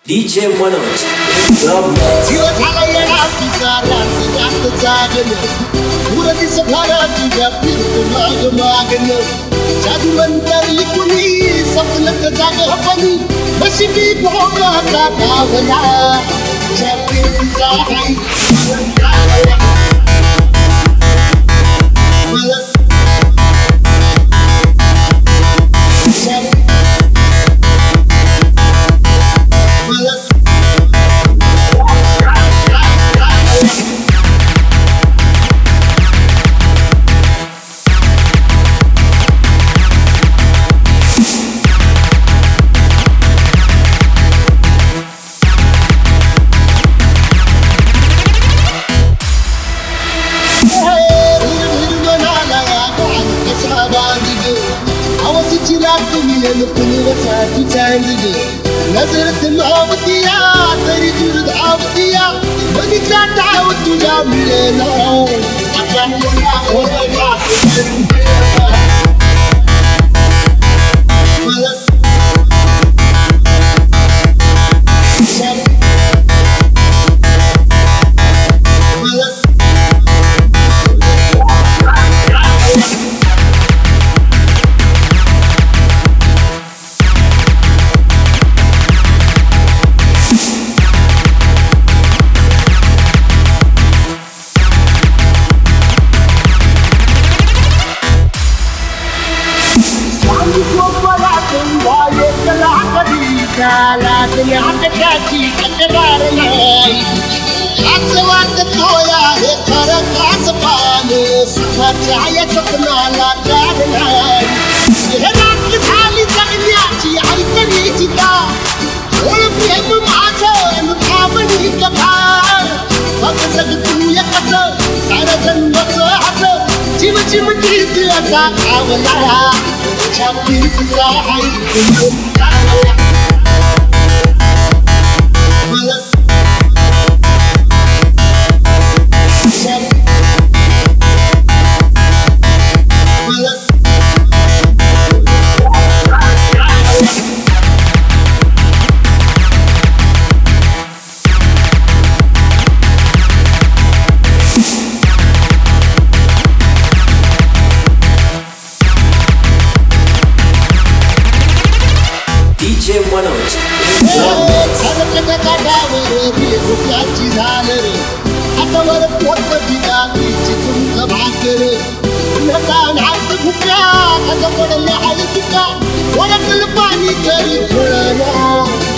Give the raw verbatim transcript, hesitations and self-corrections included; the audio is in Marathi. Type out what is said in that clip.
डी जे मनोज एकदम जीव झाला येणार तुझा रात्री रात जागलं पुर दिस भरा तुझ्या फिरतो माग मागलं जादूवंतरी कुणी सपनत जाग हपणी नशिबी भोगा का गावला तुझ्या फिरतीचा हाई मला नजर धावतिया तरी दूर धावतिया बघितला डाव तुझ्या मिळेना त्याची तक्रार नाही असं वाटतोय हे खरं काच पान सुखाच्या या स्वप्नाला जाग नाही हे रात्र झाली जगण्याची ऐकली चिता प्रेम माझं थांबणी कथा बघ सग तू एकच सारं जन्मच हात जीव जीव गीत आता आवला तुझ्या प्रीतीचा ऐकून डी जे मनोज भुक्याची झालं रे हातावर पोट दिला तुमचं भाकर नाच भुक्या पडल्या आई तुका ओळखलं पाणी तरी फळला